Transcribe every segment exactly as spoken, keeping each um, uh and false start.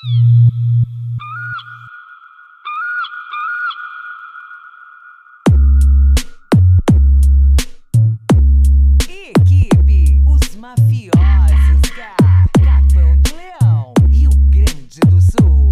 Equipe, os mafiosos, Capão do Leão, Rio Grande do Sul.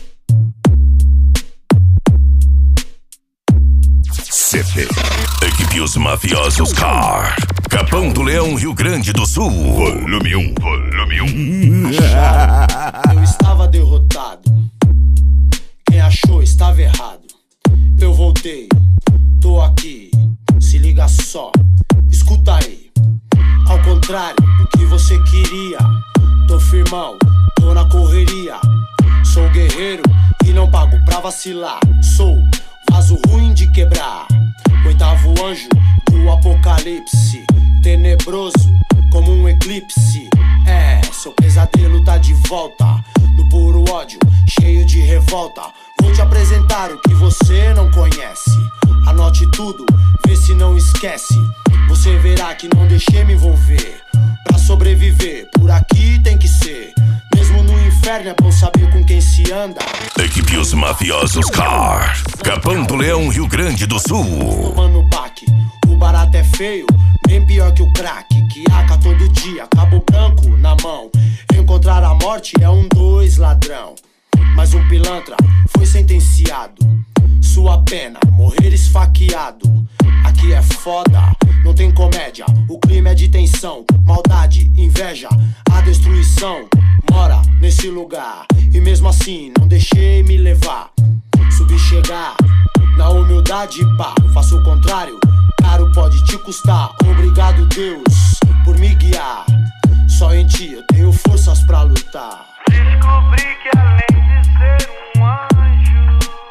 C P, Equipe Os Mafiosos Car, Capão do Leão, Rio Grande do Sul. Volume um, volume um. Eu estava derrotado. Quem achou estava errado. Eu voltei, tô aqui. Se liga só, escuta aí. Ao contrário do que você queria, tô firmão, tô na correria. Sou guerreiro e não pago pra vacilar. Sou vaso ruim de quebrar, oitavo anjo do apocalipse, tenebroso como um eclipse. É, seu pesadelo tá de volta, no puro ódio, cheio de revolta. Vou te apresentar o que você não conhece. Anote tudo, vê se não esquece. Você verá que não deixei me envolver. Pra sobreviver, por aqui tem que ser. Mesmo no inferno é bom saber com quem se anda. Equipe Os Mafiosos Car, Capão do Leão, Rio Grande do Sul. Tomando baque, o barato é feio, bem pior que o crack, que aca todo dia, cabo branco na mão. Encontrar a morte é um dois ladrão, mas um pilantra foi sentenciado. Sua pena, morrer esfaqueado. Aqui é foda, não tem comédia. O clima é de tensão, maldade, inveja. A destruição mora nesse lugar. E mesmo assim não deixei me levar. Subi chegar, na humildade pá. Faço o contrário, caro pode te custar. Obrigado Deus por me guiar. Só em ti eu tenho forças pra lutar. Descobri que além de ser um anjo,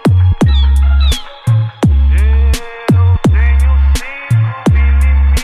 eu tenho cinco inimigos.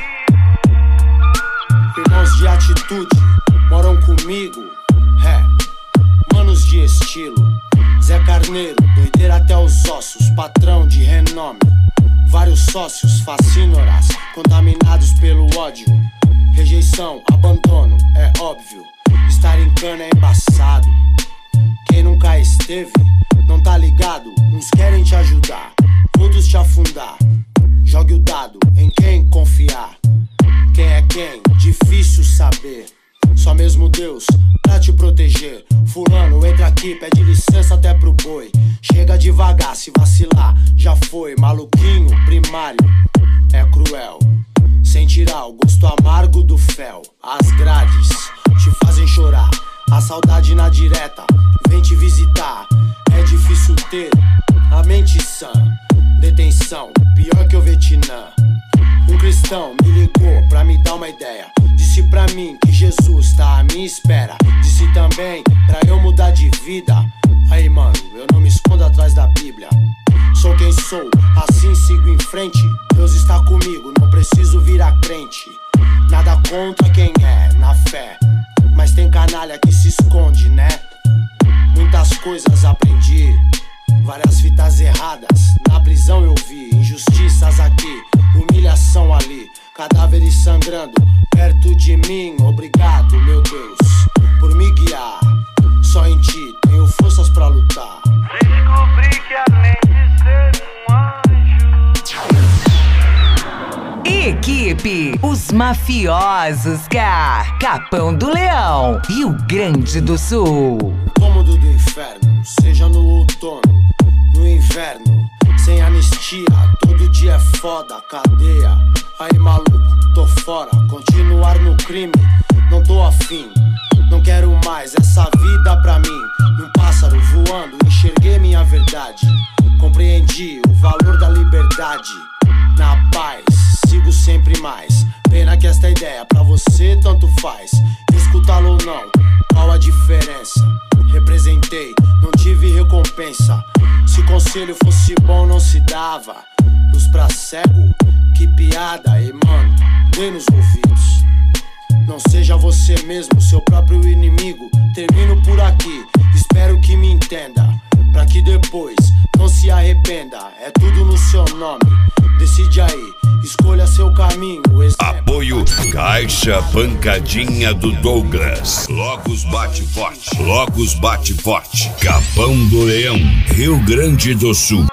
Irmãos de atitude moram comigo. É, manos de estilo. Zé Carneiro, doideira até os ossos. Patrão de renome, vários sócios fascínoras, contaminados pelo ódio. Rejeição, abandono, é óbvio. Estar em cana é embaçado. Quem nunca esteve, não tá ligado. Uns querem te ajudar, outros te afundar. Jogue o dado em quem confiar. Quem é quem, difícil saber. Só mesmo Deus pra te proteger. Fulano, entra aqui, pede licença até pro boi. Chega devagar, se vacilar, já foi. Maluquinho, primário, é cruel. Sem tirar o gosto amargo do fel. As grades te fazem chorar, a saudade na direta vem te visitar. É difícil ter a mente sã. Detenção, pior que o Vietnã. Um cristão me ligou pra me dar uma ideia. Disse pra mim que Jesus tá à minha espera. Disse também pra eu mudar de vida. Aí mano, eu não me escondo atrás da Bíblia. Sou quem sou, assim sigo em frente. Deus está comigo, não preciso virar crente. Nada contra quem é, na fé. Mas tem canalha que se esconde, né? Muitas coisas aprendi, várias fitas erradas na prisão eu vi. Injustiças aqui, humilhação ali, cadáveres sangrando perto de mim. Obrigado, meu Deus, por me guiar. Só em ti tenho forças pra lutar. Descobri que além de ser um anjo. Equipe, os mafiosos, Car, Capão do Leão, Rio Grande do Sul. Cômodo do inferno, seja no outono, no inverno, sem anistia, todo dia é foda, cadeia. Aí maluco, tô fora, continuar no crime, não tô afim. Não quero mais essa vida pra mim. Num pássaro voando, enxerguei minha verdade. Compreendi o valor da liberdade. Na paz, sigo sempre mais. Pena que esta ideia pra você tanto faz. Escutá-lo ou não, qual a diferença? Representei, não tive recompensa. Se conselho fosse bom não se dava. Luz pra cego, que piada. E mano, dê nos ouvidos. Não seja você mesmo, seu próprio inimigo. Termino por aqui, espero que me entenda. Pra que depois não se arrependa. É tudo no seu nome, decide aí, escolha seu caminho. Apoio Caixa Pancadinha do Douglas. Locos Bate Forte. Locos Bate Forte. Capão do Leão, Rio Grande do Sul.